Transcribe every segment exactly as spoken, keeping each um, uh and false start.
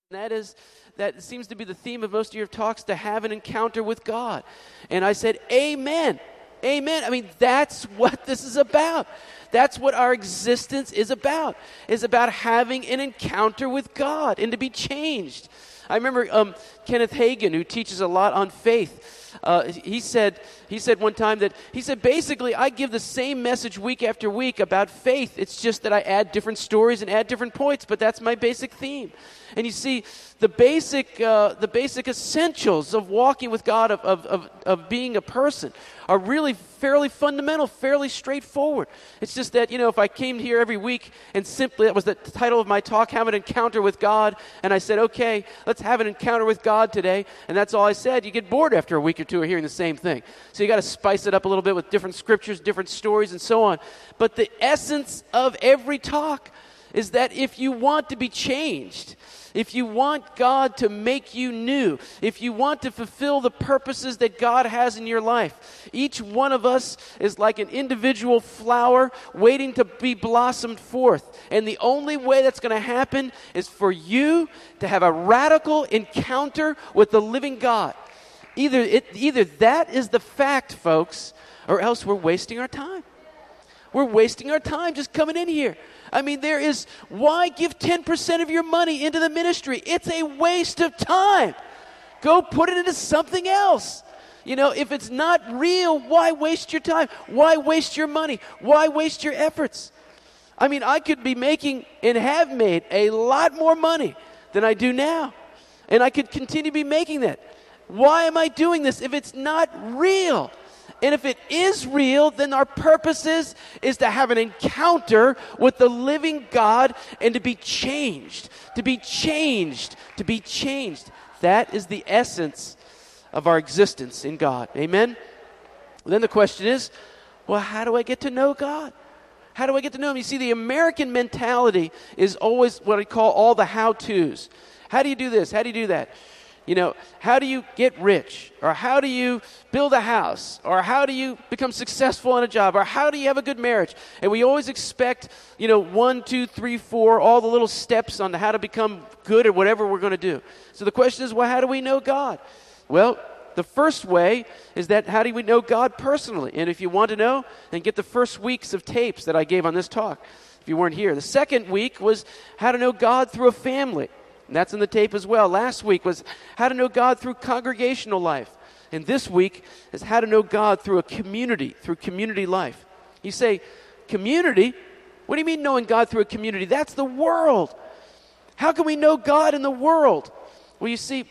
And that is, that seems to be the theme of most of your talks, to have an encounter with God. And I said, amen, amen. I mean, that's what this is about. That's what our existence is about, is about having an encounter with God and to be changed. I remember um, Kenneth Hagin, who teaches a lot on faith, uh, he said he said one time that, he said, basically, I give the same message week after week about faith. It's just that I add different stories and add different points, but that's my basic theme. And you see, the basic uh, the basic essentials of walking with God, of, of, of, of being a person, are really fairly fundamental, fairly straightforward. It's just that, you know, if I came here every week and simply, that was the title of my talk, have an encounter with God, and I said, okay, let's have an encounter with God today, and that's all I said, you get bored after a week or two of hearing the same thing. So you got to spice it up a little bit with different scriptures, different stories, and so on. But the essence of every talk is that if you want to be changed, if you want God to make you new, if you want to fulfill the purposes that God has in your life, each one of us is like an individual flower waiting to be blossomed forth. And the only way that's going to happen is for you to have a radical encounter with the living God. Either it, either that is the fact, folks, or else we're wasting our time. We're wasting our time just coming in here. I mean, there is, why give ten percent of your money into the ministry? It's a waste of time. Go put it into something else. You know, if it's not real, why waste your time? Why waste your money? Why waste your efforts? I mean, I could be making and have made a lot more money than I do now. And I could continue to be making that. Why am I doing this if it's not real? And if it is real, then our purpose is, is to have an encounter with the living God and to be changed, to be changed, to be changed. That is the essence of our existence in God. Amen? Then the question is, well, how do I get to know God? How do I get to know Him? You see, the American mentality is always what I call all the how-tos. How do you do this? How do you do that? You know, how do you get rich? Or how do you build a house? Or how do you become successful in a job? Or how do you have a good marriage? And we always expect, you know, one, two, three, four, all the little steps on how to become good at whatever we're going to do. So the question is, well, how do we know God? Well, the first way is that how do we know God personally? And if you want to know, then get the first weeks of tapes that I gave on this talk, if you weren't here. The second week was how to know God through a family. And that's in the tape as well. Last week was how to know God through congregational life. And this week is how to know God through a community, through community life. You say, community? What do you mean knowing God through a community? That's the world. How can we know God in the world? Well, you see,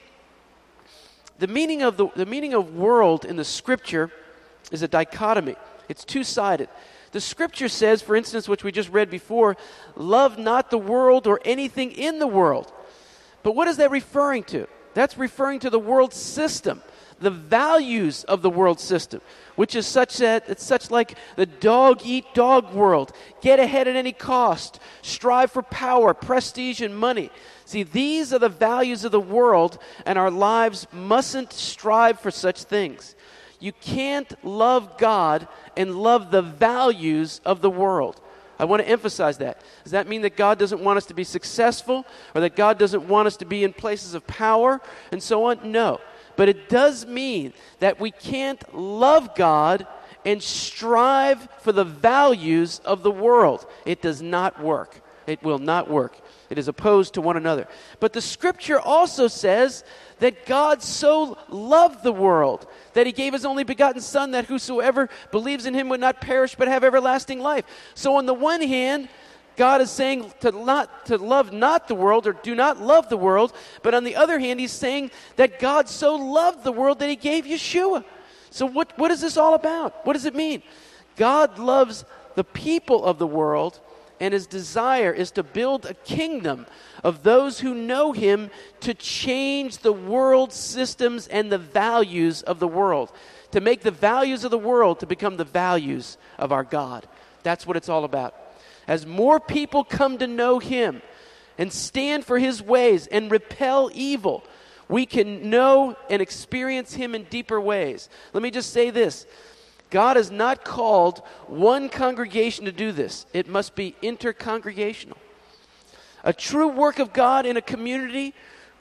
the meaning of the, the meaning of world in the Scripture is a dichotomy. It's two-sided. The Scripture says, for instance, which we just read before, love not the world or anything in the world. But what is that referring to? That's referring to the world system, the values of the world system, which is such that it's such like the dog-eat-dog world. Get ahead at any cost. Strive for power, prestige, and money. See, these are the values of the world, and our lives mustn't strive for such things. You can't love God and love the values of the world. I want to emphasize that. Does that mean that God doesn't want us to be successful or that God doesn't want us to be in places of power and so on? No. But it does mean that we can't love God and strive for the values of the world. It does not work. It will not work. It is opposed to one another. But the Scripture also says that God so loved the world that He gave His only begotten Son, that whosoever believes in Him would not perish but have everlasting life. So on the one hand, God is saying to not to love not the world, or do not love the world. But on the other hand, He's saying that God so loved the world that He gave Yeshua. So what, what is this all about? What does it mean? God loves the people of the world, and His desire is to build a kingdom of those who know Him to change the world systems and the values of the world, to make the values of the world to become the values of our God. That's what it's all about. As more people come to know Him and stand for His ways and repel evil, we can know and experience Him in deeper ways. Let me just say this. God has not called one congregation to do this. It must be intercongregational. A true work of God in a community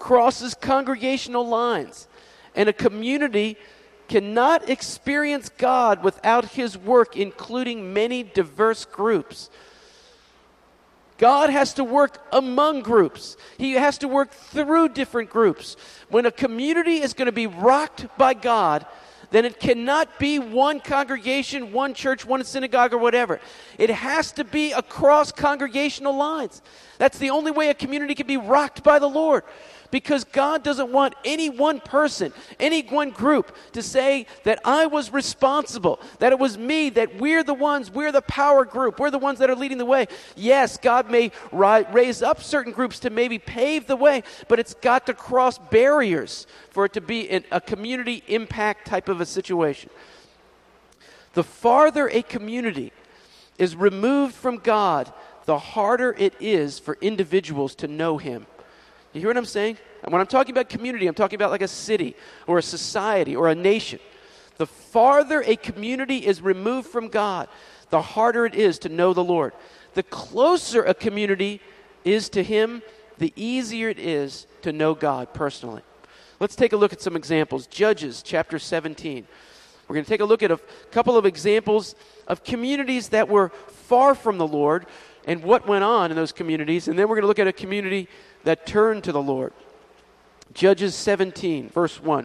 crosses congregational lines. And a community cannot experience God without his work, including many diverse groups. God has to work among groups. He has to work through different groups. When a community is going to be rocked by God, then it cannot be one congregation, one church, one synagogue, or whatever. It has to be across congregational lines. That's the only way a community can be rocked by the Lord. Because God doesn't want any one person, any one group to say that I was responsible, that it was me, that we're the ones, we're the power group, we're the ones that are leading the way. Yes, God may ri- raise up certain groups to maybe pave the way, but it's got to cross barriers for it to be in a community impact type of a situation. The farther a community is removed from God, the harder it is for individuals to know him. You hear what I'm saying? And when I'm talking about community, I'm talking about like a city or a society or a nation. The farther a community is removed from God, the harder it is to know the Lord. The closer a community is to him, the easier it is to know God personally. Let's take a look at some examples. Judges chapter seventeen. We're going to take a look at a couple of examples of communities that were far from the Lord and what went on in those communities. And then we're going to look at a community that turned to the Lord. Judges seventeen, verse one.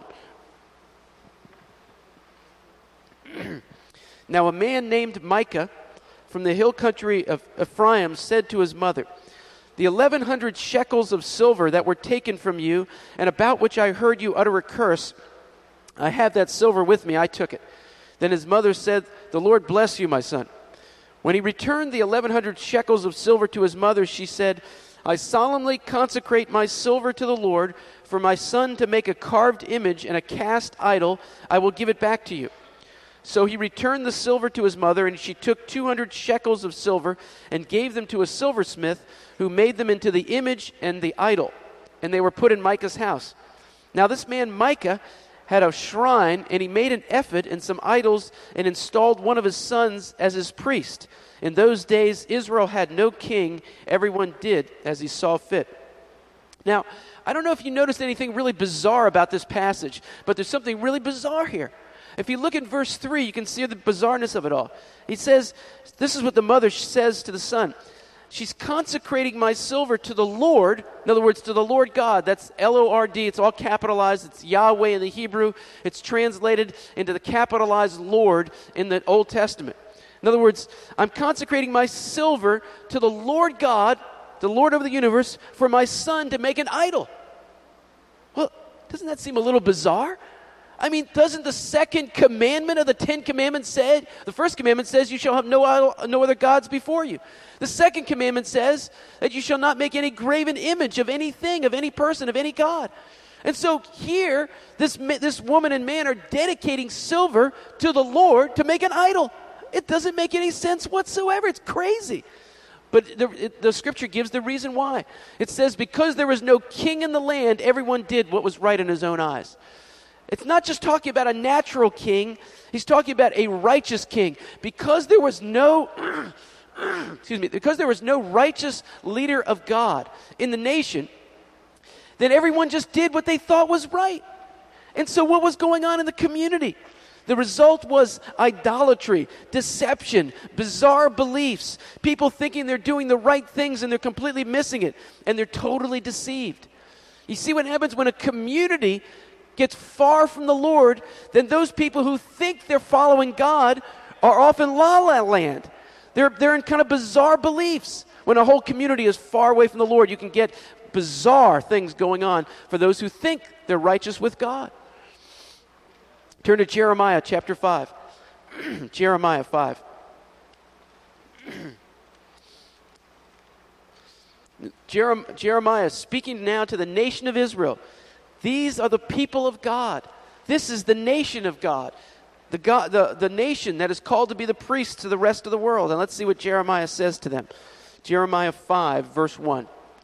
Now a man named Micah from the hill country of Ephraim said to his mother, the eleven hundred shekels of silver that were taken from you, and about which I heard you utter a curse, I have that silver with me, I took it. Then his mother said, the Lord bless you, my son. When he returned the eleven hundred shekels of silver to his mother, she said, I solemnly consecrate my silver to the Lord. For my son to make a carved image and a cast idol, I will give it back to you. So he returned the silver to his mother, and she took two hundred shekels of silver and gave them to a silversmith, who made them into the image and the idol. And they were put in Micah's house. Now this man Micah had a shrine, and he made an ephod and some idols, and installed one of his sons as his priest. In those days, Israel had no king. Everyone did as he saw fit. Now, I don't know if you noticed anything really bizarre about this passage, but there's something really bizarre here. If you look at verse three, you can see the bizarreness of it all. He says, this is what the mother says to the son. She's consecrating my silver to the Lord. In other words, to the Lord God. That's L O R D. It's all capitalized. It's Yahweh in the Hebrew. It's translated into the capitalized Lord in the Old Testament. In other words, I'm consecrating my silver to the Lord God, the Lord of the universe, for my son to make an idol. Well, doesn't that seem a little bizarre? I mean, doesn't the second commandment of the Ten Commandments say, the first commandment says you shall have no idol, no other gods before you. The second commandment says that you shall not make any graven image of anything, of any person, of any god. And so here, this, this woman and man are dedicating silver to the Lord to make an idol. It doesn't make any sense whatsoever. It's crazy. But the, it, the scripture gives the reason why. It says, because there was no king in the land, everyone did what was right in his own eyes. It's not just talking about a natural king. He's talking about a righteous king. Because there was no, excuse me, because there was no righteous leader of God in the nation, then everyone just did what they thought was right. And so what was going on in the community? The result was idolatry, deception, bizarre beliefs, people thinking they're doing the right things and they're completely missing it, and they're totally deceived. You see what happens when a community gets far from the Lord, then those people who think they're following God are off in la la land. They're, they're in kind of bizarre beliefs. When a whole community is far away from the Lord, you can get bizarre things going on for those who think they're righteous with God. Turn to Jeremiah chapter five. Jeremiah five. Jerem- Jeremiah speaking now to the nation of Israel. These are the people of God. This is the nation of God. The, God the, the nation that is called to be the priests to the rest of the world. And let's see what Jeremiah says to them. Jeremiah five, verse one.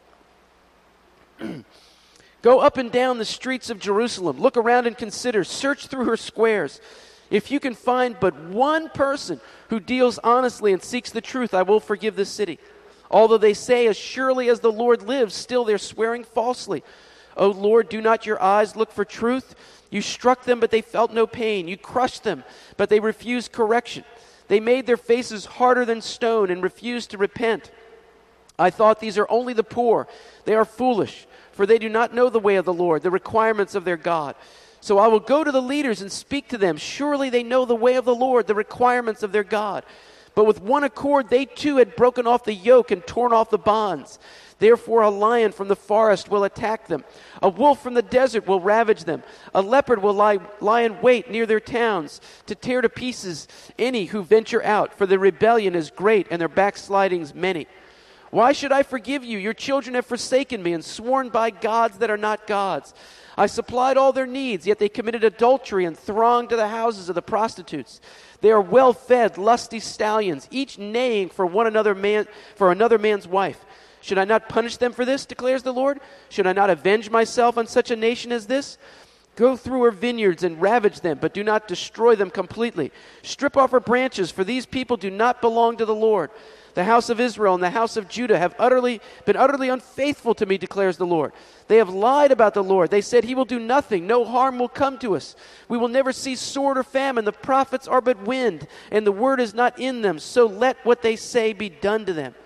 Go up and down the streets of Jerusalem. Look around and consider. Search through her squares. If you can find but one person who deals honestly and seeks the truth, I will forgive this city. Although they say, as surely as the Lord lives, still they're swearing falsely. O Lord, do not your eyes look for truth? You struck them, but they felt no pain. You crushed them, but they refused correction. They made their faces harder than stone and refused to repent. I thought, these are only the poor. They are foolish, for they do not know the way of the Lord, the requirements of their God. So I will go to the leaders and speak to them. Surely they know the way of the Lord, the requirements of their God. But with one accord they too had broken off the yoke and torn off the bonds. Therefore a lion from the forest will attack them. A wolf from the desert will ravage them. A leopard will lie, lie in wait near their towns to tear to pieces any who venture out. For the rebellion is great and their backslidings many. Why should I forgive you? Your children have forsaken me and sworn by gods that are not gods. I supplied all their needs, yet they committed adultery and thronged to the houses of the prostitutes. They are well-fed, lusty stallions, each neighing for one another man for another man's wife. Should I not punish them for this, declares the Lord? Should I not avenge myself on such a nation as this? Go through her vineyards and ravage them, but do not destroy them completely. Strip off her branches, for these people do not belong to the Lord. The house of Israel and the house of Judah have utterly been utterly unfaithful to me, declares the Lord. They have lied about the Lord. They said, he will do nothing. No harm will come to us. We will never see sword or famine. The prophets are but wind, and the word is not in them. So let what they say be done to them.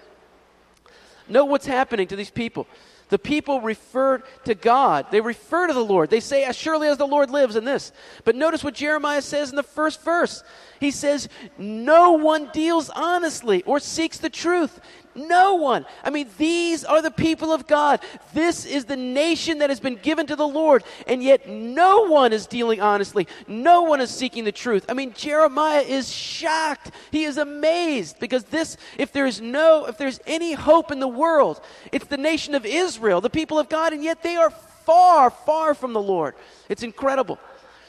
Note what's happening to these people. The people refer to God. They refer to the Lord. They say, as surely as the Lord lives, in this. But notice what Jeremiah says in the first verse. He says, no one deals honestly or seeks the truth. No one. I mean, these are the people of God. This is the nation that has been given to the Lord. And yet no one is dealing honestly. No one is seeking the truth. I mean, Jeremiah is shocked. He is amazed because this, if there is no, if there's any hope in the world, it's the nation of Israel, the people of God, and yet they are far, far from the Lord. It's incredible.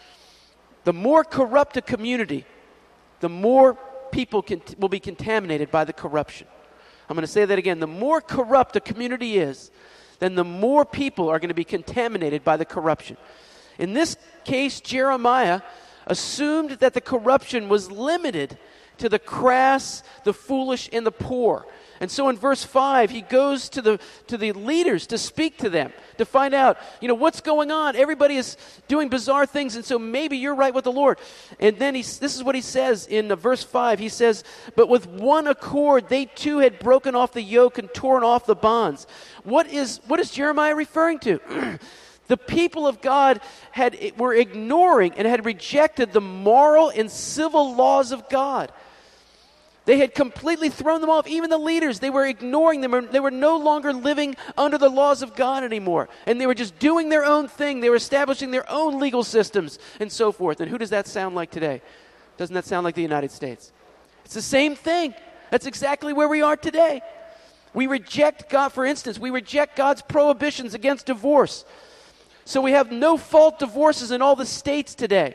The more corrupt a community, the more people can, will be contaminated by the corruption. I'm going to say that again. The more corrupt a community is, then the more people are going to be contaminated by the corruption. In this case, Jeremiah assumed that the corruption was limited to the crass, the foolish, and the poor. And so in verse five, he goes to the to the leaders to speak to them, to find out, you know, what's going on. Everybody is doing bizarre things, and so maybe you're right with the Lord. And then he, this is what he says in uh, verse five. He says, but with one accord, they too had broken off the yoke and torn off the bonds. What is what is Jeremiah referring to? The people of God had were ignoring and had rejected the moral and civil laws of God. They had completely thrown them off. Even the leaders, they were ignoring them. They were no longer living under the laws of God anymore. And they were just doing their own thing. They were establishing their own legal systems and so forth. And who does that sound like today? Doesn't that sound like the United States? It's the same thing. That's exactly where we are today. We reject God, for instance, we reject God's prohibitions against divorce. So we have no-fault divorces in all the states today.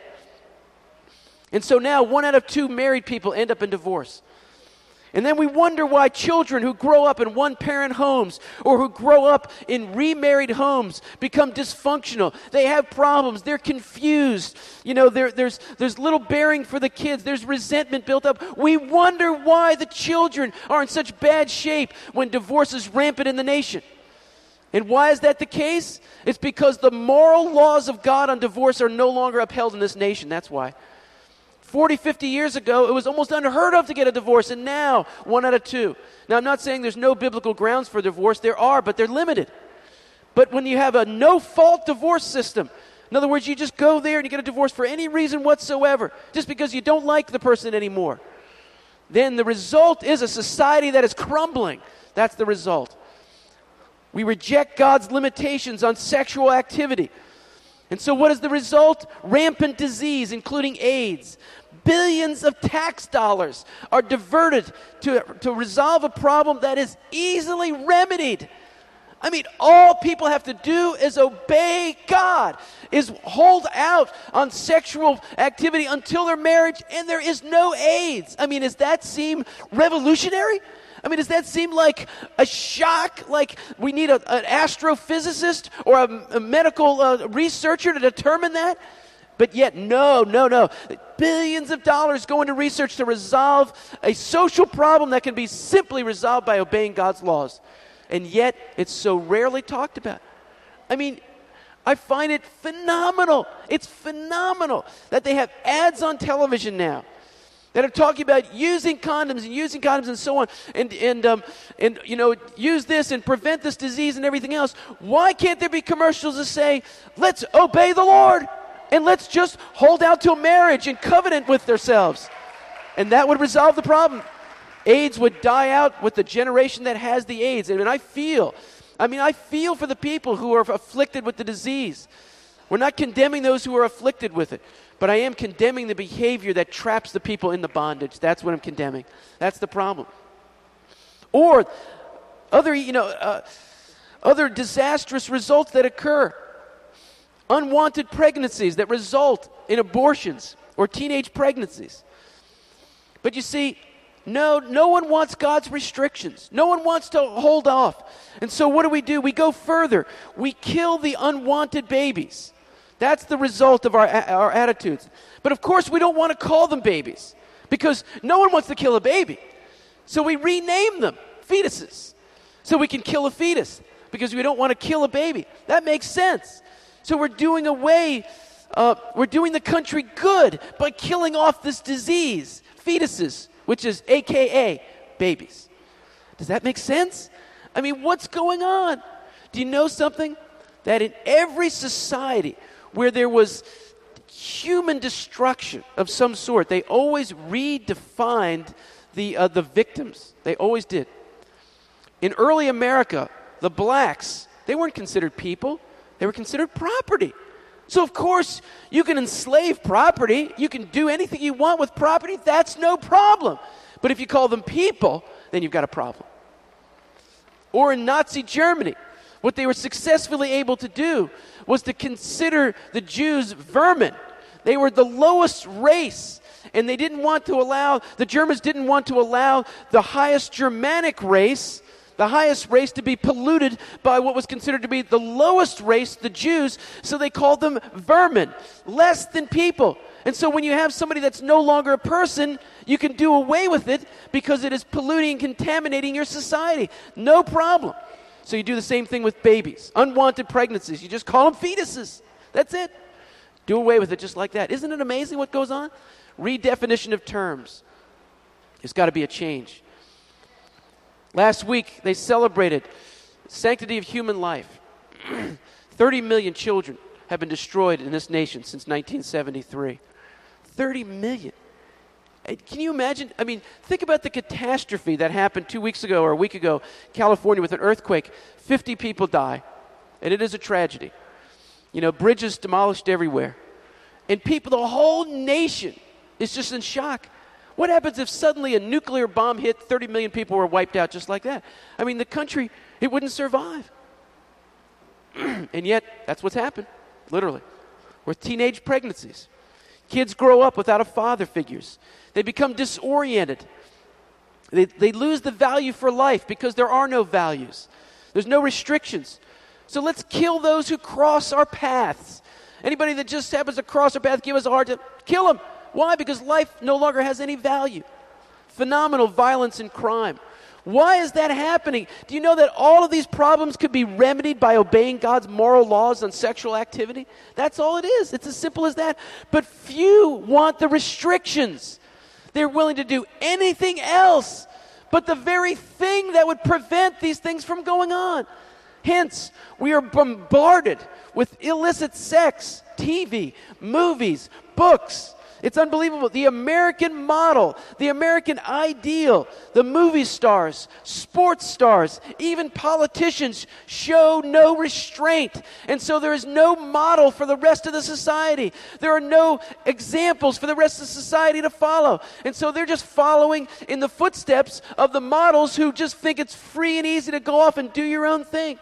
And so now one out of two married people end up in divorce. And then we wonder why children who grow up in one-parent homes or who grow up in remarried homes become dysfunctional. They have problems. They're confused. You know, there, there's, there's little bearing for the kids. There's resentment built up. We wonder why the children are in such bad shape when divorce is rampant in the nation. And why is that the case? It's because the moral laws of God on divorce are no longer upheld in this nation. That's why. forty, fifty years ago, it was almost unheard of to get a divorce, and now, one out of two. Now, I'm not saying there's no biblical grounds for divorce. There are, but they're limited. But when you have a no-fault divorce system, in other words, you just go there and you get a divorce for any reason whatsoever, just because you don't like the person anymore, then the result is a society that is crumbling. That's the result. We reject God's limitations on sexual activity. And so what is the result? Rampant disease, including AIDS. Billions of tax dollars are diverted to, to resolve a problem that is easily remedied. I mean, all people have to do is obey God, is hold out on sexual activity until their marriage, and there is no AIDS. I mean, does that seem revolutionary? I mean, does that seem like a shock? Like we need a, an astrophysicist or a, a medical uh, researcher to determine that? But yet, no, no, no. Billions of dollars go into research to resolve a social problem that can be simply resolved by obeying God's laws. And yet, it's so rarely talked about. I mean, I find it phenomenal. It's phenomenal that they have ads on television now that are talking about using condoms and using condoms and so on, and and um, and you know, use this and prevent this disease and everything else. Why can't there be commercials that say, let's obey the Lord and let's just hold out till marriage and covenant with ourselves? And that would resolve the problem. AIDS would die out with the generation that has the AIDS. And I feel, I mean, I feel for the people who are afflicted with the disease. We're not condemning those who are afflicted with it, but I am condemning the behavior that traps the people in the bondage. That's what I'm condemning. That's the problem. Or other, you know, uh, other disastrous results that occur. Unwanted pregnancies that result in abortions or teenage pregnancies. But you see, no, no one wants God's restrictions. No one wants to hold off. And so what do we do? We go further. We kill the unwanted babies. That's the result of our, our attitudes. But of course, we don't want to call them babies because no one wants to kill a baby. So we rename them fetuses so we can kill a fetus because we don't want to kill a baby. That makes sense. So we're doing away, uh, we're doing the country good by killing off this disease, fetuses, which is A K A babies. Does that make sense? I mean, what's going on? Do you know something? That in every society where there was human destruction of some sort, they always redefined the uh, the victims. They always did. In early America, the blacks, they weren't considered people. They were considered property. So, of course, you can enslave property. You can do anything you want with property. That's no problem. But if you call them people, then you've got a problem. Or in Nazi Germany, what they were successfully able to do was to consider the Jews vermin. They were the lowest race. And they didn't want to allow, the Germans didn't want to allow the highest Germanic race, the highest race, to be polluted by what was considered to be the lowest race, the Jews, so they called them vermin, less than people. And so when you have somebody that's no longer a person, you can do away with it because it is polluting and contaminating your society. No problem. So you do the same thing with babies. Unwanted pregnancies, you just call them fetuses. That's it. Do away with it just like that. Isn't it amazing what goes on? Redefinition of terms. There's got to be a change. Last week, they celebrated sanctity of human life. thirty million children have been destroyed in this nation since nineteen seventy-three. thirty million. Can you imagine? I mean, think about the catastrophe that happened two weeks ago or a week ago, California, with an earthquake. fifty people die, and it is a tragedy. You know, bridges demolished everywhere. And people, the whole nation is just in shock. What happens if suddenly a nuclear bomb hit, thirty million people were wiped out just like that? I mean, the country, it wouldn't survive. And yet, that's what's happened, literally, with teenage pregnancies. Kids grow up without a father figures. They become disoriented. They, they lose the value for life because there are no values. There's no restrictions. So let's kill those who cross our paths. Anybody that just happens to cross our path, give us a hard time, kill them. Why? Because life no longer has any value. Phenomenal violence and crime. Why is that happening? Do you know that all of these problems could be remedied by obeying God's moral laws on sexual activity? That's all it is. It's as simple as that. But few want the restrictions. They're willing to do anything else but the very thing that would prevent these things from going on. Hence, we are bombarded with illicit sex, T V, movies, books. It's unbelievable. The American model, the American ideal, the movie stars, sports stars, even politicians show no restraint. And so there is no model for the rest of the society. There are no examples for the rest of society to follow. And so they're just following in the footsteps of the models who just think it's free and easy to go off and do your own thing.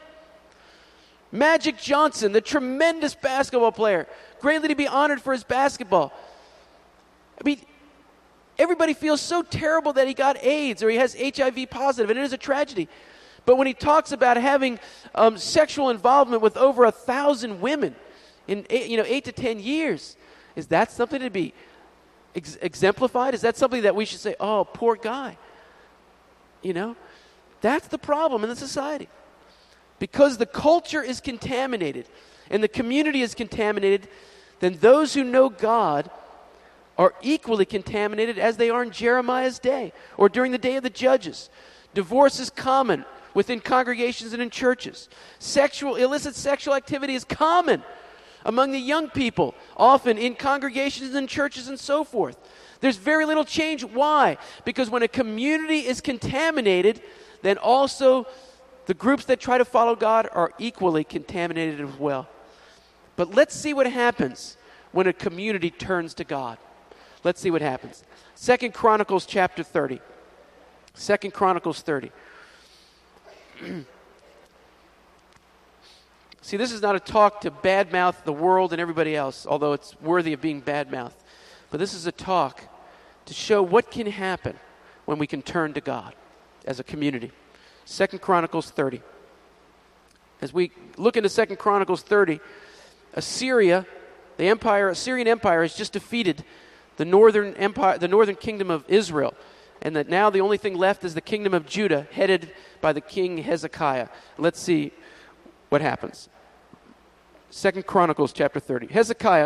Magic Johnson, the tremendous basketball player, greatly to be honored for his basketball. I mean, everybody feels so terrible that he got AIDS or he has H I V positive, and it is a tragedy. But when he talks about having um, sexual involvement with over a thousand women in eight, you know eight to ten years, is that something to be ex- exemplified? Is that something that we should say, "Oh, poor guy"? You know, that's the problem in the society. Because the culture is contaminated, and the community is contaminated, then those who know God are equally contaminated as they are in Jeremiah's day or during the day of the judges. Divorce is common within congregations and in churches. Sexual, illicit sexual activity is common among the young people, often in congregations and churches and so forth. There's very little change. Why? Because when a community is contaminated, then also the groups that try to follow God are equally contaminated as well. But let's see what happens when a community turns to God. Let's see what happens. Second Chronicles chapter thirty. Second Chronicles thirty. See, this is not a talk to badmouth the world and everybody else, although it's worthy of being badmouthed. But this is a talk to show what can happen when we can turn to God as a community. Second Chronicles thirty. As we look into Second Chronicles thirty, Assyria, the empire, Assyrian Empire has just defeated the northern empire, the northern kingdom of Israel, and that now the only thing left is the kingdom of Judah, headed by the king Hezekiah. Let's see what happens. Second Chronicles chapter thirty. Hezekiah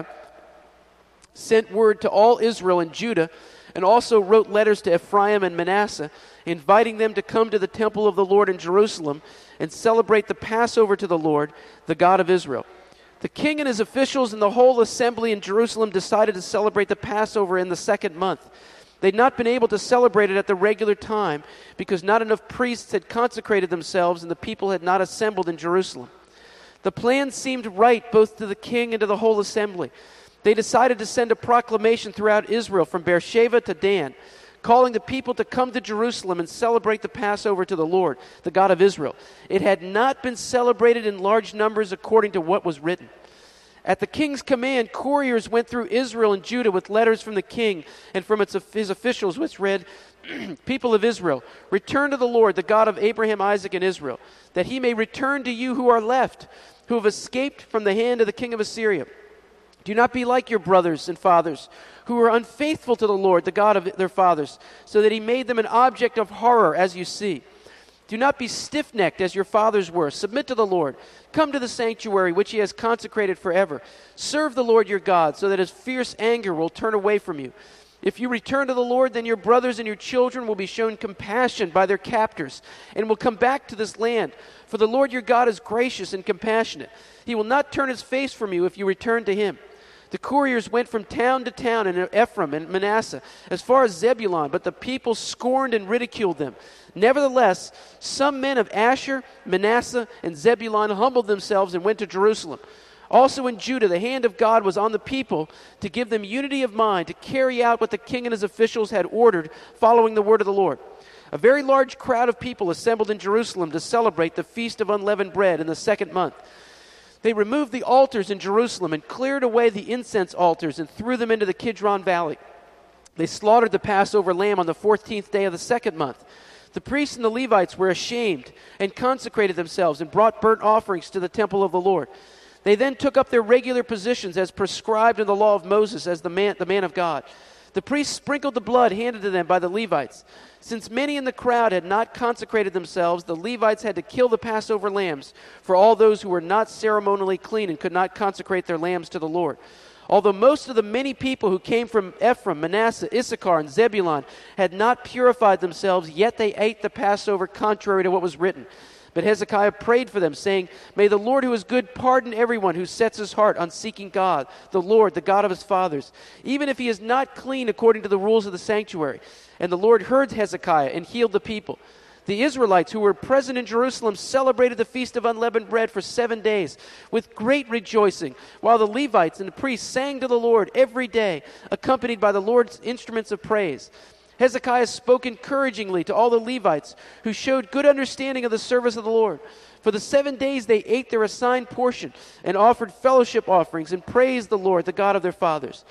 sent word to all Israel and Judah, and also wrote letters to Ephraim and Manasseh, inviting them to come to the temple of the Lord in Jerusalem and celebrate the Passover to the Lord, the God of Israel. The king and his officials and the whole assembly in Jerusalem decided to celebrate the Passover in the second month. They'd not been able to celebrate it at the regular time because not enough priests had consecrated themselves and the people had not assembled in Jerusalem. The plan seemed right both to the king and to the whole assembly. They decided to send a proclamation throughout Israel from Beersheba to Dan, calling the people to come to Jerusalem and celebrate the Passover to the Lord, the God of Israel. It had not been celebrated in large numbers according to what was written. At the king's command, couriers went through Israel and Judah with letters from the king and from its, his officials, which read, People of Israel, return to the Lord, the God of Abraham, Isaac, and Israel, that he may return to you who are left, who have escaped from the hand of the king of Assyria. Do not be like your brothers and fathers, who were unfaithful to the Lord, the God of their fathers, so that he made them an object of horror, as you see. Do not be stiff-necked as your fathers were. Submit to the Lord. Come to the sanctuary which he has consecrated forever. Serve the Lord your God, so that his fierce anger will turn away from you. If you return to the Lord, then your brothers and your children will be shown compassion by their captors, and will come back to this land. For the Lord your God is gracious and compassionate. He will not turn his face from you if you return to him. The couriers went from town to town in Ephraim and Manasseh, as far as Zebulun, but the people scorned and ridiculed them. Nevertheless, some men of Asher, Manasseh, and Zebulun humbled themselves and went to Jerusalem. Also in Judah, the hand of God was on the people to give them unity of mind, to carry out what the king and his officials had ordered, following the word of the Lord. A very large crowd of people assembled in Jerusalem to celebrate the Feast of Unleavened Bread in the second month. They removed the altars in Jerusalem and cleared away the incense altars and threw them into the Kidron Valley. They slaughtered the Passover lamb on the fourteenth day of the second month. The priests and the Levites were ashamed and consecrated themselves and brought burnt offerings to the temple of the Lord. They then took up their regular positions as prescribed in the law of Moses as the man, the man of God. The priests sprinkled the blood handed to them by the Levites. Since many in the crowd had not consecrated themselves, the Levites had to kill the Passover lambs for all those who were not ceremonially clean and could not consecrate their lambs to the Lord. Although most of the many people who came from Ephraim, Manasseh, Issachar, and Zebulun had not purified themselves, yet they ate the Passover contrary to what was written. But Hezekiah prayed for them, saying, May the Lord who is good pardon everyone who sets his heart on seeking God, the Lord, the God of his fathers, even if he is not clean according to the rules of the sanctuary. And the Lord heard Hezekiah and healed the people. The Israelites who were present in Jerusalem celebrated the Feast of Unleavened Bread for seven days with great rejoicing, while the Levites and the priests sang to the Lord every day, accompanied by the Lord's instruments of praise. Hezekiah spoke encouragingly to all the Levites, who showed good understanding of the service of the Lord. For the seven days they ate their assigned portion and offered fellowship offerings and praised the Lord, the God of their fathers.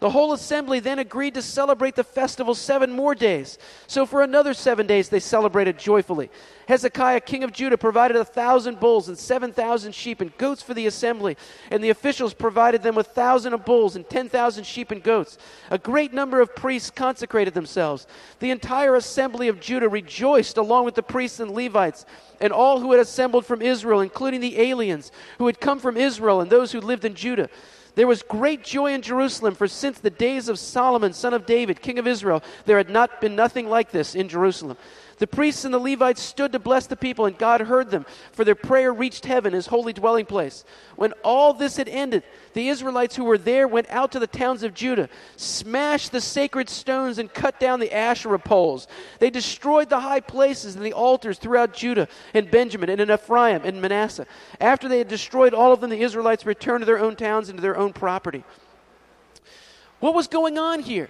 The whole assembly then agreed to celebrate the festival seven more days. So for another seven days they celebrated joyfully. Hezekiah, king of Judah, provided a thousand bulls and seven thousand sheep and goats for the assembly, and the officials provided them with thousand of bulls and ten thousand sheep and goats. A great number of priests consecrated themselves. The entire assembly of Judah rejoiced along with the priests and Levites, and all who had assembled from Israel, including the aliens who had come from Israel and those who lived in Judah. There was great joy in Jerusalem, for since the days of Solomon, son of David, king of Israel, there had not been nothing like this in Jerusalem. The priests and the Levites stood to bless the people, and God heard them, for their prayer reached heaven, his holy dwelling place. When all this had ended, the Israelites who were there went out to the towns of Judah, smashed the sacred stones, and cut down the Asherah poles. They destroyed the high places and the altars throughout Judah and Benjamin and in Ephraim and Manasseh. After they had destroyed all of them, the Israelites returned to their own towns and to their own property. What was going on here?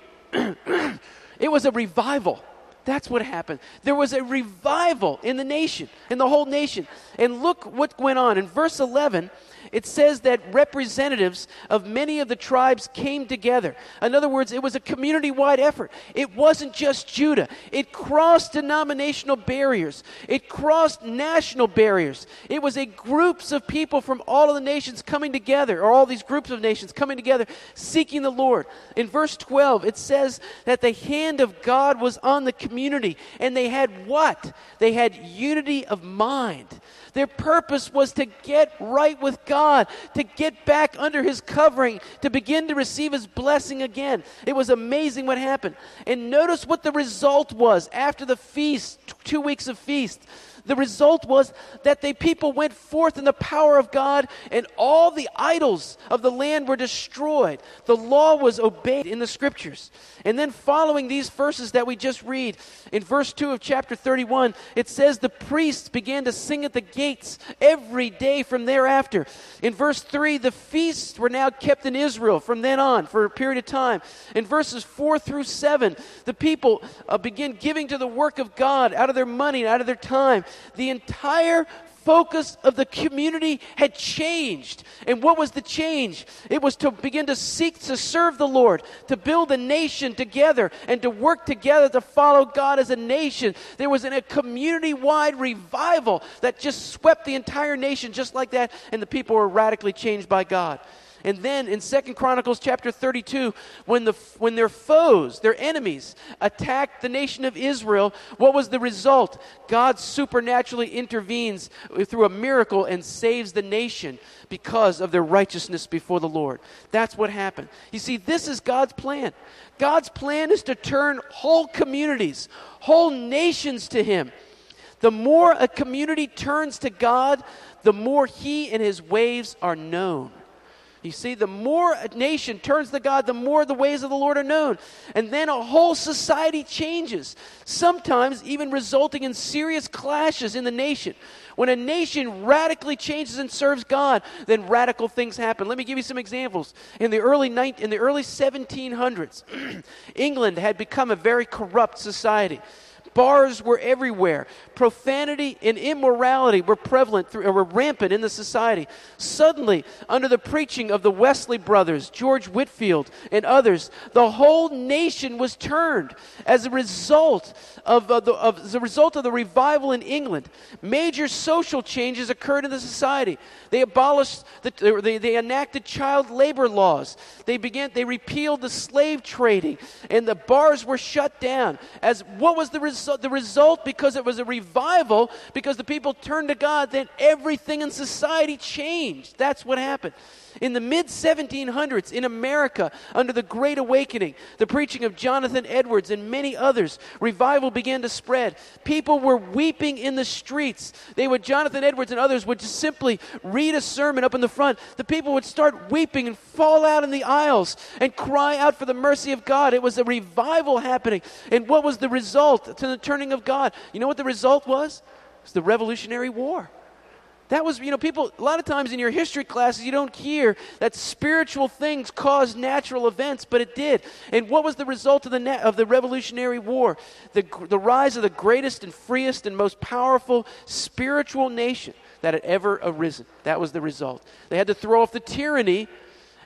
It was a revival. That's what happened. There was a revival in the nation, in the whole nation. And look what went on. In verse eleven, it says that representatives of many of the tribes came together. In other words, it was a community-wide effort. It wasn't just Judah. It crossed denominational barriers. It crossed national barriers. It was a groups of people from all of the nations coming together, or all these groups of nations coming together, seeking the Lord. In verse twelve, it says that the hand of God was on the community, and they had what? They had unity of mind. Their purpose was to get right with God, to get back under his covering, to begin to receive his blessing again. It was amazing what happened. And notice what the result was after the feast, t- two weeks of feast. The result was that the people went forth in the power of God, and all the idols of the land were destroyed. The law was obeyed in the scriptures. And then following these verses that we just read, in verse two of chapter thirty-one, it says the priests began to sing at the gates every day from thereafter. In verse three, the feasts were now kept in Israel from then on for a period of time. In verses four through seven, the people uh, begin giving to the work of God out of their money and out of their time. The entire focus of the community had changed. And what was the change? It was to begin to seek to serve the Lord, to build a nation together, and to work together to follow God as a nation. There was a community-wide revival that just swept the entire nation just like that, and the people were radically changed by God. And then in Second Chronicles chapter thirty-two, when the when their foes, their enemies, attacked the nation of Israel, what was the result? God supernaturally intervenes through a miracle and saves the nation because of their righteousness before the Lord. That's what happened. You see, this is God's plan. God's plan is to turn whole communities, whole nations to him. The more a community turns to God, the more he and his ways are known. You see, the more a nation turns to God, the more the ways of the Lord are known. And then a whole society changes, sometimes even resulting in serious clashes in the nation. When a nation radically changes and serves God, then radical things happen. Let me give you some examples. In the early ni- in the early seventeen hundreds, England had become a very corrupt society. Bars were everywhere. Profanity and immorality were prevalent, through, or were rampant in the society. Suddenly, under the preaching of the Wesley brothers, George Whitefield, and others, the whole nation was turned as a result of, uh, the, of, as a result of the revival in England. Major social changes occurred in the society. They abolished, the, they, they enacted child labor laws. They began, they repealed the slave trading, and the bars were shut down. As what was the result? The result, because it was a revival, because the people turned to God, then everything in society changed. That's what happened. In the mid seventeen hundreds, in America, under the Great Awakening, the preaching of Jonathan Edwards and many others, revival began to spread. People were weeping in the streets. They would, Jonathan Edwards and others would just simply read a sermon up in the front. The people would start weeping and fall out in the aisles and cry out for the mercy of God. It was a revival happening. And what was the result to the turning of God? You know what the result was? It was the Revolutionary War. That was, you know, people, a lot of times in your history classes, you don't hear that spiritual things cause natural events, but it did. And what was the result of the na- of the Revolutionary War? The, the rise of the greatest and freest and most powerful spiritual nation that had ever arisen. That was the result. They had to throw off the tyranny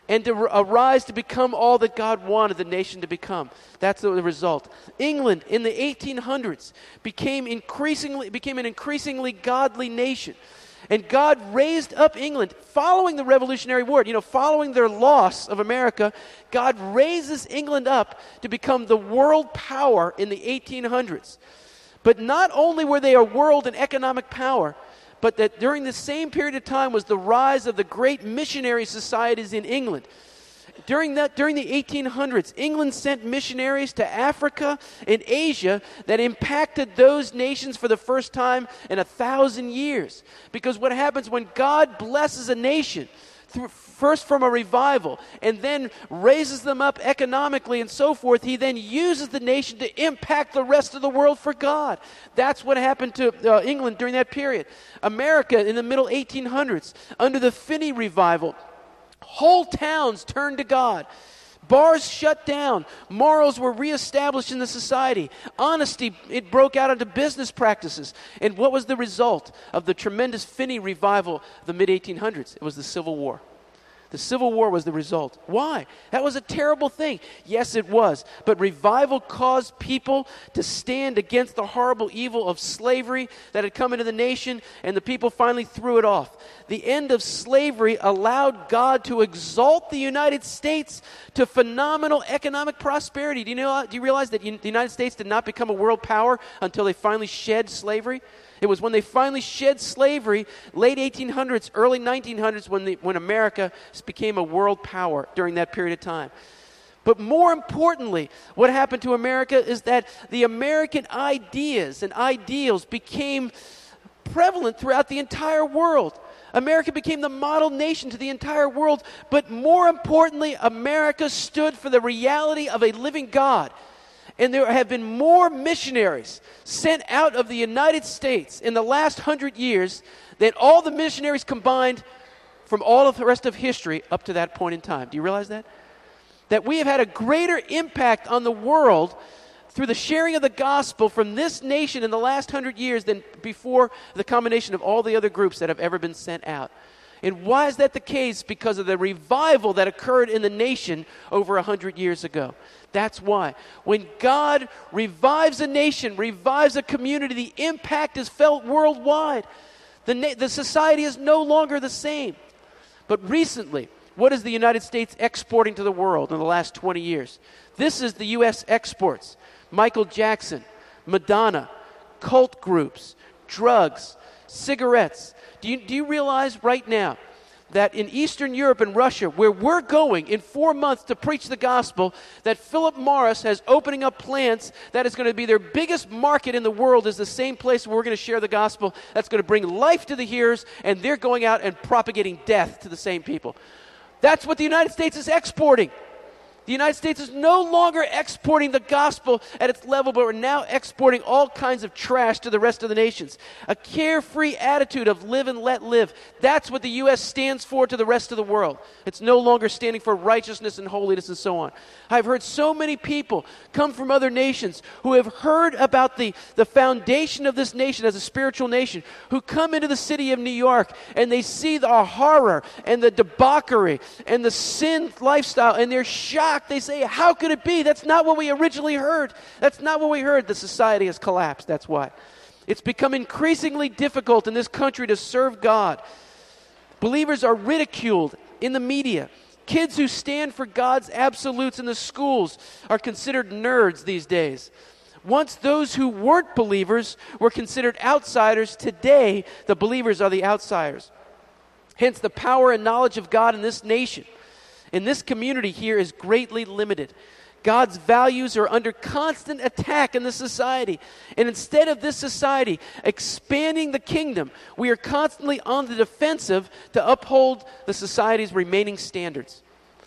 and to r- arise to become all that God wanted the nation to become. That's the result. England in the eighteen hundreds became increasingly became an increasingly godly nation. And God raised up England following the Revolutionary War. You know, following their loss of America, God raises England up to become the world power in the eighteen hundreds. But not only were they a world and economic power, but that during the same period of time was the rise of the great missionary societies in England. During that, during the eighteen hundreds, England sent missionaries to Africa and Asia that impacted those nations for the first time in a thousand years. Because what happens when God blesses a nation, through, first from a revival, and then raises them up economically and so forth, he then uses the nation to impact the rest of the world for God. That's what happened to uh, England during that period. America in the middle eighteen hundreds, under the Finney revival, whole towns turned to God. Bars shut down. Morals were reestablished in the society. Honesty, it broke out into business practices. And what was the result of the tremendous Finney revival of the mid eighteen hundreds? It was the Civil War. The Civil War was the result. Why? That was a terrible thing. Yes, it was. But revival caused people to stand against the horrible evil of slavery that had come into the nation, and the people finally threw it off. The end of slavery allowed God to exalt the United States to phenomenal economic prosperity. Do you know? Do you realize that the United States did not become a world power until they finally shed slavery? It was when they finally shed slavery, late eighteen hundreds, early nineteen hundreds, when, the, when America became a world power during that period of time. But more importantly, what happened to America is that the American ideas and ideals became prevalent throughout the entire world. America became the model nation to the entire world. But more importantly, America stood for the reality of a living God. And there have been more missionaries sent out of the United States in the last hundred years than all the missionaries combined from all of the rest of history up to that point in time. Do you realize that? That we have had a greater impact on the world through the sharing of the gospel from this nation in the last hundred years than before the combination of all the other groups that have ever been sent out. And why is that the case? Because of the revival that occurred in the nation over a hundred years ago. That's why. When God revives a nation, revives a community, the impact is felt worldwide. The, na- the society is no longer the same. But recently, what is the United States exporting to the world in the last twenty years? This is the U S exports. Michael Jackson, Madonna, cult groups, drugs, cigarettes. Do you, do you realize right now that in Eastern Europe and Russia, where we're going in four months to preach the gospel, that Philip Morris has opening up plants that is going to be their biggest market in the world, is the same place where we're going to share the gospel that's going to bring life to the hearers, and they're going out and propagating death to the same people. That's what the United States is exporting. The United States is no longer exporting the gospel at its level, but we're now exporting all kinds of trash to the rest of the nations. A carefree attitude of live and let live. That's what the U S stands for to the rest of the world. It's no longer standing for righteousness and holiness and so on. I've heard so many people come from other nations who have heard about the, the foundation of this nation as a spiritual nation, who come into the city of New York and they see the horror and the debauchery and the sin lifestyle, and they're shocked. They say, how could it be? That's not what we originally heard. That's not what we heard. The society has collapsed. That's why. It's become increasingly difficult in this country to serve God. Believers are ridiculed in the media. Kids who stand for God's absolutes in the schools are considered nerds these days. Once those who weren't believers were considered outsiders, today the believers are the outsiders. Hence, the power and knowledge of God in this nation, in this community here, is greatly limited. God's values are under constant attack in the society. And instead of this society expanding the kingdom, we are constantly on the defensive to uphold the society's remaining standards.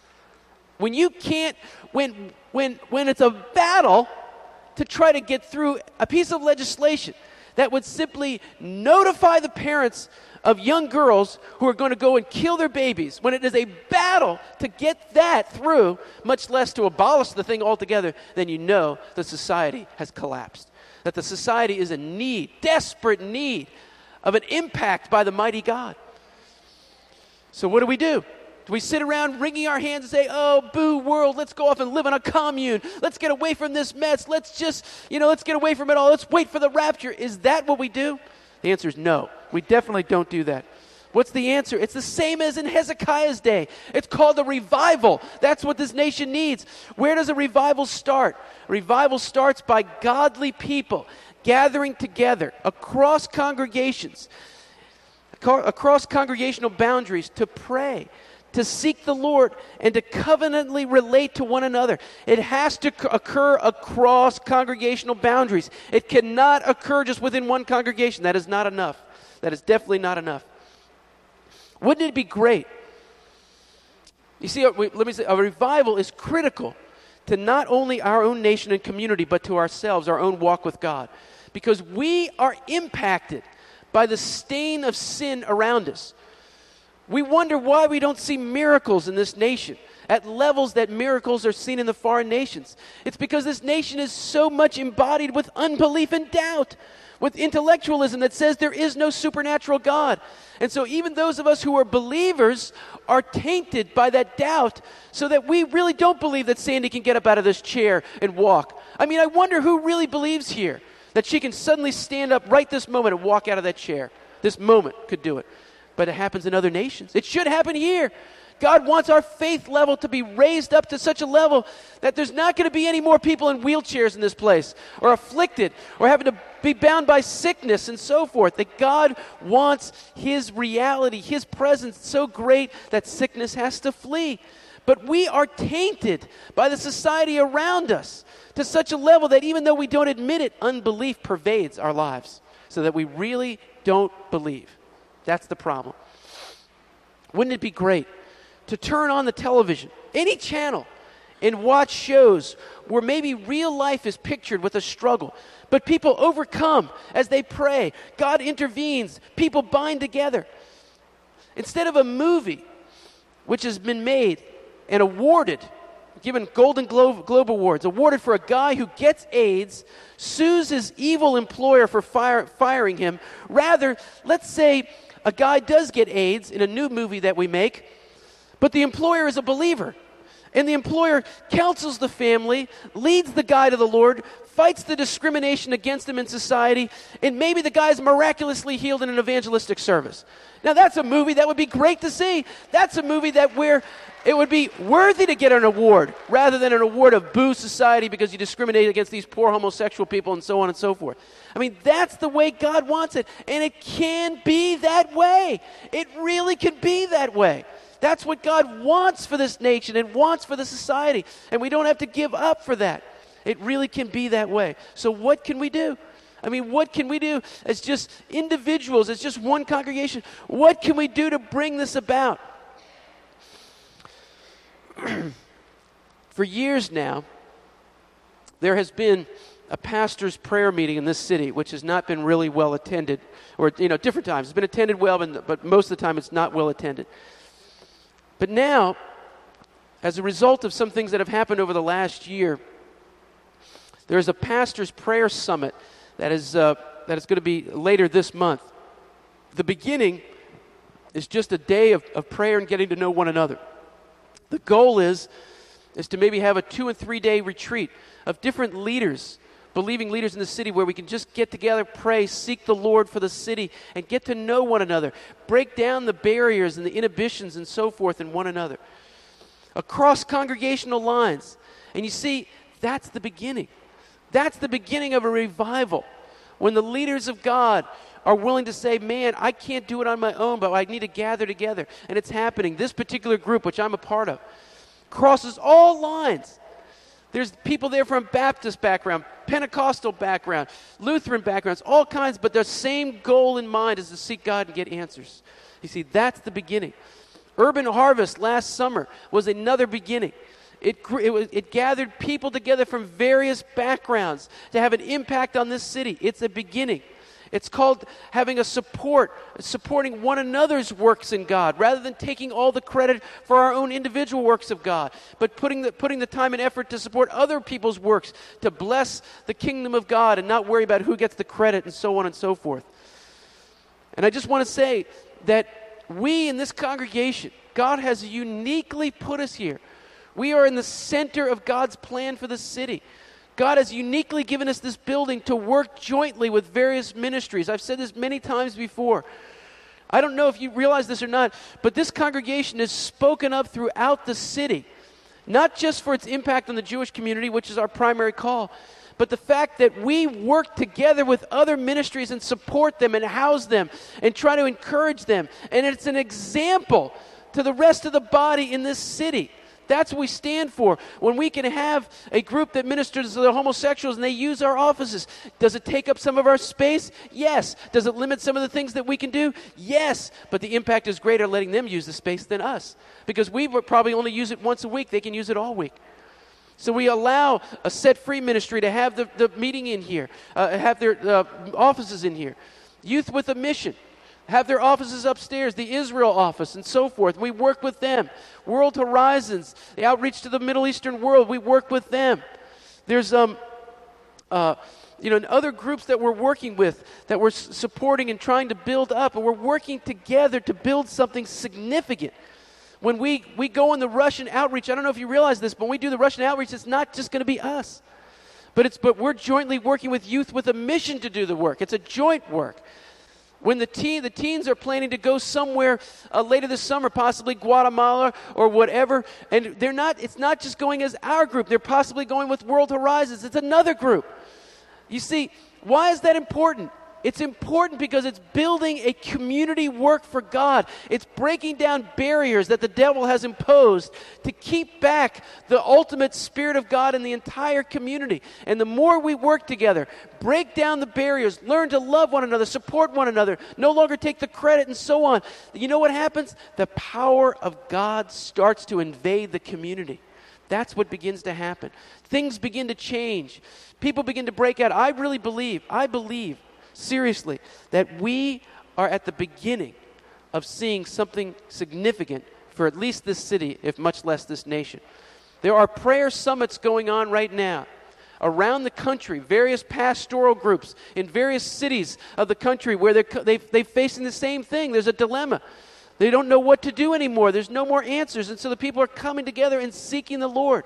When you can't, when, when, when it's a battle to try to get through a piece of legislation that would simply notify the parents of young girls who are going to go and kill their babies, when it is a battle to get that through, much less to abolish the thing altogether, then you know the society has collapsed. That the society is in need, desperate need, of an impact by the mighty God. So what do we do? Do we sit around wringing our hands and say, oh, boo, world, let's go off and live in a commune. Let's get away from this mess. Let's just, you know, let's get away from it all. Let's wait for the rapture. Is that what we do? The answer is no. We definitely don't do that. What's the answer? It's the same as in Hezekiah's day. It's called a revival. That's what this nation needs. Where does a revival start? A revival starts by godly people gathering together across congregations, across congregational boundaries to pray, to seek the Lord, and to covenantly relate to one another. It has to occur across congregational boundaries. It cannot occur just within one congregation. That is not enough. That is definitely not enough. Wouldn't it be great? You see, let me say, a revival is critical to not only our own nation and community, but to ourselves, our own walk with God. Because we are impacted by the stain of sin around us. We wonder why we don't see miracles in this nation at levels that miracles are seen in the foreign nations. It's because this nation is so much embodied with unbelief and doubt, with intellectualism that says there is no supernatural God. And so even those of us who are believers are tainted by that doubt, so that we really don't believe that Sandy can get up out of this chair and walk. I mean, I wonder who really believes here that she can suddenly stand up right this moment and walk out of that chair. This moment could do it. But it happens in other nations. It should happen here. God wants our faith level to be raised up to such a level that there's not going to be any more people in wheelchairs in this place, or afflicted, or having to be bound by sickness and so forth. That God wants His reality, His presence so great that sickness has to flee. But we are tainted by the society around us to such a level that even though we don't admit it, unbelief pervades our lives, so that we really don't believe. That's the problem. Wouldn't it be great to turn on the television, any channel, and watch shows where maybe real life is pictured with a struggle, but people overcome as they pray. God intervenes. People bind together. Instead of a movie which has been made and awarded, given Golden Globe, Globe Awards, awarded for a guy who gets AIDS, sues his evil employer for fire, firing him. Rather, let's say a guy does get AIDS in a new movie that we make, but the employer is a believer. And the employer counsels the family, leads the guy to the Lord, fights the discrimination against him in society, and maybe the guy's miraculously healed in an evangelistic service. Now that's a movie that would be great to see. That's a movie that where it would be worthy to get an award, rather than an award of boo society because you discriminate against these poor homosexual people and so on and so forth. I mean, that's the way God wants it. And it can be that way. It really can be that way. That's what God wants for this nation and wants for the society. And we don't have to give up for that. It really can be that way. So what can we do? I mean, what can we do as just individuals, as just one congregation? What can we do to bring this about? For years now, there has been a pastor's prayer meeting in this city, which has not been really well attended, or, you know, different times. It's been attended well, but most of the time it's not well attended. But now, as a result of some things that have happened over the last year, there is a pastor's prayer summit that is uh, that is going to be later this month. The beginning is just a day of, of prayer and getting to know one another. The goal is, is to maybe have a two and three day retreat of different leaders, believing leaders in the city, where we can just get together, pray, seek the Lord for the city, and get to know one another, break down the barriers and the inhibitions and so forth in one another, across congregational lines. And you see, that's the beginning. That's the beginning of a revival, when the leaders of God are willing to say, man, I can't do it on my own, but I need to gather together. And it's happening. This particular group, which I'm a part of, crosses all lines. There's people there from Baptist background, Pentecostal background, Lutheran backgrounds, all kinds, but the same goal in mind is to seek God and get answers. You see, that's the beginning. Urban Harvest last summer was another beginning. It, it, was, it gathered people together from various backgrounds to have an impact on this city. It's a beginning. It's called having a support, supporting one another's works in God, rather than taking all the credit for our own individual works of God, but putting the, putting the time and effort to support other people's works, to bless the kingdom of God and not worry about who gets the credit and so on and so forth. And I just want to say that We in this congregation, God has uniquely put us here. We are in the center of God's plan for the city. God has uniquely given us this building to work jointly with various ministries. I've said this many times before. I don't know if you realize this or not, but this congregation is spoken of throughout the city, not just for its impact on the Jewish community, which is our primary call, but the fact that we work together with other ministries and support them and house them and try to encourage them. And it's an example to the rest of the body in this city. That's what we stand for. When we can have a group that ministers to the homosexuals and they use our offices, does it take up some of our space? Yes. Does it limit some of the things that we can do? Yes. But the impact is greater letting them use the space than us, because we would probably only use it once a week. They can use it all week. So we allow a set-free ministry to have the, the meeting in here, uh, have their uh, offices in here. Youth with a Mission have their offices upstairs, the Israel office and so forth. We work with them. World Horizons, the outreach to the Middle Eastern world, we work with them. There's um, uh, you know, other groups that we're working with that we're s- supporting and trying to build up, and we're working together to build something significant. When we, we go in the Russian outreach, I don't know if you realize this, but when we do the Russian outreach, it's not just going to be us. But it's but we're jointly working with Youth with a Mission to do the work. It's a joint work. When the teen, the teens are planning to go somewhere uh, later this summer, possibly Guatemala or whatever, and they're not, it's not just going as our group. They're possibly going with World Horizons. It's another group. You see, why is that important? It's important because it's building a community work for God. It's breaking down barriers that the devil has imposed to keep back the ultimate Spirit of God in the entire community. And the more we work together, break down the barriers, learn to love one another, support one another, no longer take the credit and so on, you know what happens? The power of God starts to invade the community. That's what begins to happen. Things begin to change. People begin to break out. I really believe, I believe, seriously, that we are at the beginning of seeing something significant for at least this city, if much less this nation. There are prayer summits going on right now around the country, various pastoral groups in various cities of the country where they're, they've, they're facing the same thing. There's a dilemma. They don't know what to do anymore. There's no more answers. And so the people are coming together and seeking the Lord.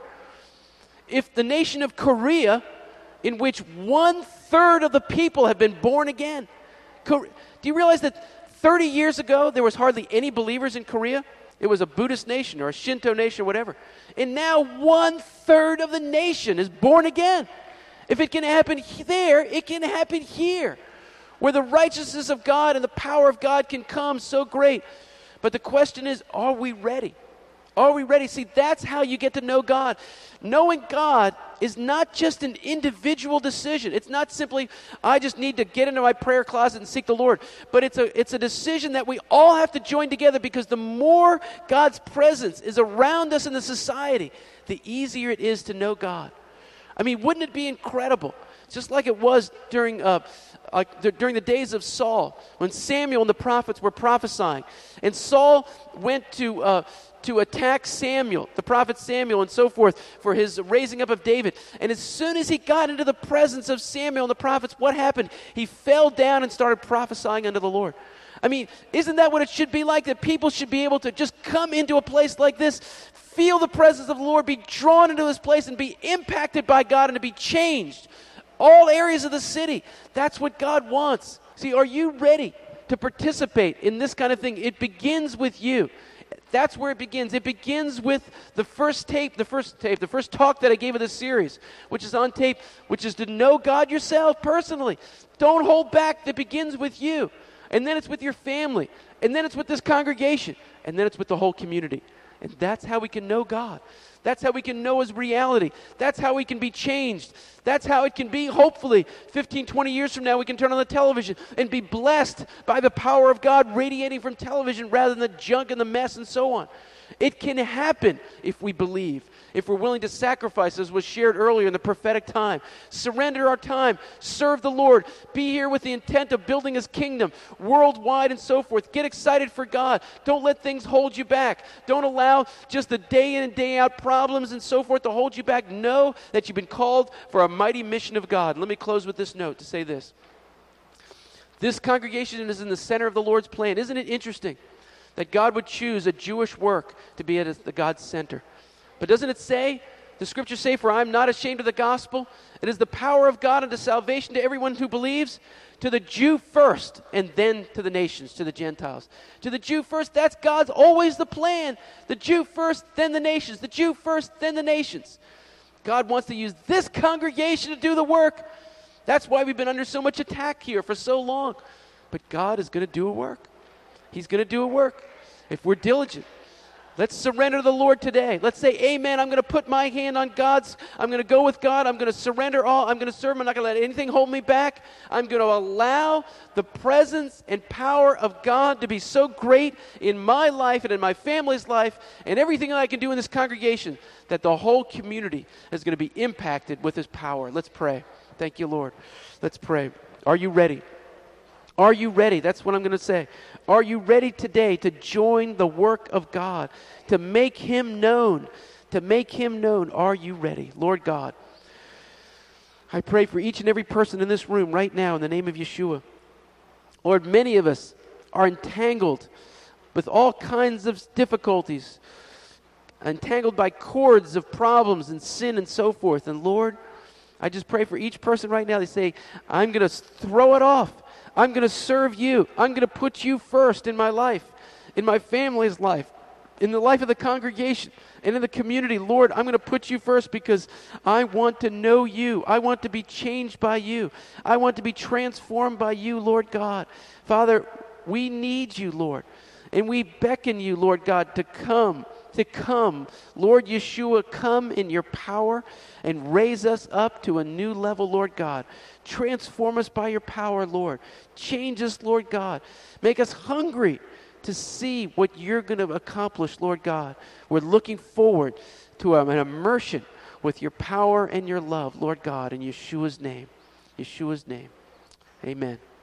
If the nation of Korea, in which one-third of the people have been born again. Do you realize that thirty years ago, there was hardly any believers in Korea? It was a Buddhist nation or a Shinto nation or whatever. And now one-third of the nation is born again. If it can happen there, it can happen here, where the righteousness of God and the power of God can come so great. But the question is, are we ready? Are we ready? See, that's how you get to know God. Knowing God is not just an individual decision. It's not simply, I just need to get into my prayer closet and seek the Lord. But it's a, it's a decision that we all have to join together, because the more God's presence is around us in the society, the easier it is to know God. I mean, wouldn't it be incredible? Just like it was during uh, uh, the, during the days of Saul, when Samuel and the prophets were prophesying. And Saul went to... Uh, to attack Samuel, the prophet Samuel and so forth, for his raising up of David. And as soon as he got into the presence of Samuel and the prophets, what happened? He fell down and started prophesying unto the Lord. I mean, isn't that what it should be like? That people should be able to just come into a place like this, feel the presence of the Lord, be drawn into this place and be impacted by God and to be changed. All areas of the city. That's what God wants. See, are you ready to participate in this kind of thing? It begins with you. That's where it begins. It begins with the first tape, the first tape, the first talk that I gave of this series, which is on tape, which is to know God yourself personally. Don't hold back. It begins with you. And then it's with your family. And then it's with this congregation. And then it's with the whole community. And that's how we can know God. That's how we can know His reality. That's how we can be changed. That's how it can be, hopefully, fifteen, twenty years from now, we can turn on the television and be blessed by the power of God radiating from television rather than the junk and the mess and so on. It can happen if we believe, if we're willing to sacrifice, as was shared earlier in the prophetic time. Surrender our time, serve the Lord, be here with the intent of building His kingdom worldwide and so forth. Get excited for God. Don't let things hold you back. Don't allow just the day in and day out problems and so forth to hold you back. Know that you've been called for a mighty mission of God. Let me close with this note to say this. This congregation is in the center of the Lord's plan. Isn't it interesting that God would choose a Jewish work to be at the God's center. But doesn't it say, the scriptures say, for I am not ashamed of the gospel. It is the power of God unto salvation to everyone who believes, to the Jew first, and then to the nations, to the Gentiles. To the Jew first, that's God's always the plan. The Jew first, then the nations. The Jew first, then the nations. God wants to use this congregation to do the work. That's why we've been under so much attack here for so long. But God is going to do a work. He's going to do a work if we're diligent. Let's surrender to the Lord today. Let's say, amen, I'm going to put my hand on God's. I'm going to go with God. I'm going to surrender all. I'm going to serve Him. I'm not going to let anything hold me back. I'm going to allow the presence and power of God to be so great in my life and in my family's life and everything that I can do in this congregation that the whole community is going to be impacted with His power. Let's pray. Thank you, Lord. Let's pray. Are you ready? Are you ready? That's what I'm going to say. Are you ready today to join the work of God, to make Him known, to make Him known? Are you ready? Lord God, I pray for each and every person in this room right now in the name of Yeshua. Lord, many of us are entangled with all kinds of difficulties, entangled by cords of problems and sin and so forth. And Lord, I just pray for each person right now. They say, I'm going to throw it off. I'm going to serve you. I'm going to put you first in my life, in my family's life, in the life of the congregation, and in the community. Lord, I'm going to put you first because I want to know you. I want to be changed by you. I want to be transformed by you, Lord God. Father, we need you, Lord, and we beckon you, Lord God, to come, to come. Lord Yeshua, come in your power and raise us up to a new level, Lord God. Transform us by your power, Lord. Change us, Lord God. Make us hungry to see what you're going to accomplish, Lord God. We're looking forward to an immersion with your power and your love, Lord God, in Yeshua's name. Yeshua's name. Amen.